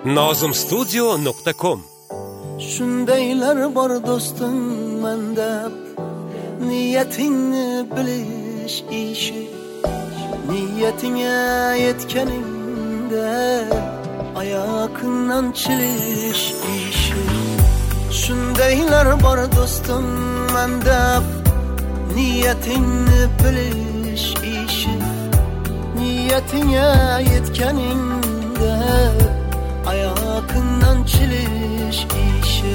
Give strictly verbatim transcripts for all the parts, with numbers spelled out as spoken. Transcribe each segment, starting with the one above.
nozim studio nuqta com. Shundaylar bor do'stim menda, niyatingni bilish ishi, niyatingga yetganingda oyog'ingdan chilish ishi. Shundaylar bor do'stim menda, niyatingni bilish ishi, niyatingga yetganingda oyog'ingdan chilish ishi.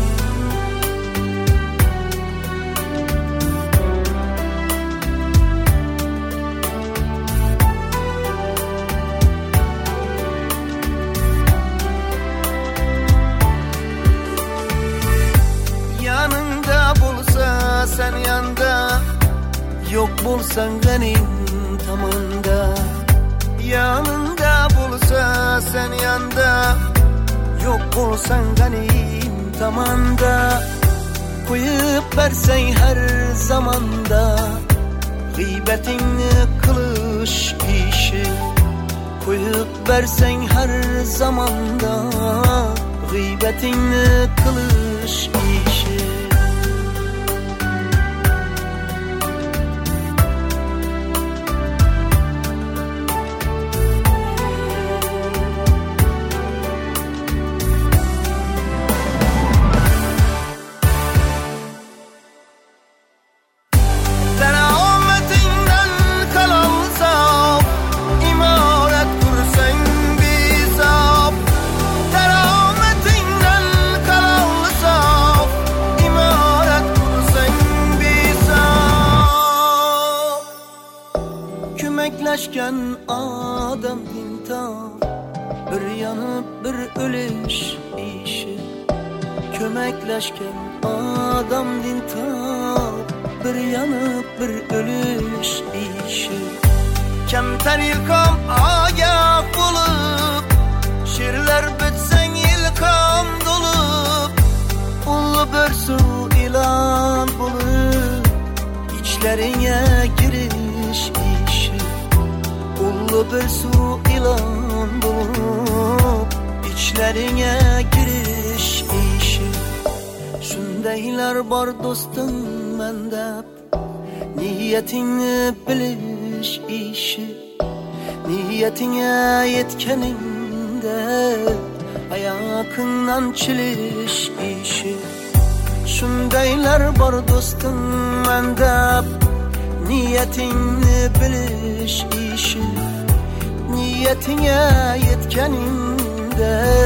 Yanında bulsa sen yanda, yok bulsan benim tamanda. Yanında bulsa sen yanda, yok bulsan benim tamanda. Koyup versen her zamanda, gıybetinni kılış işi. Koyup versen her zamanda, gıybetinni kılış işi. Kömekleşken adam intihar, bir yanıp bir ölüş işi. Kömekleşken adam intihar, bir yanıp bir ölüş işi. Kemter yılkam agah bulup, şiirler bitsen yılkam dolup, ulu bir su ilan bulup, içlerine giriş işi. Ulu bir su ilan bulup, içlerine giriş işi. Şundaylar bor do'stim menda, niyatingni bilish ishi, niyatingga yetganingda oyog'ingdan chilish ishi. Shundaylar bor do'stim menda, niyatingni bilish ishi, niyatingga yetganingda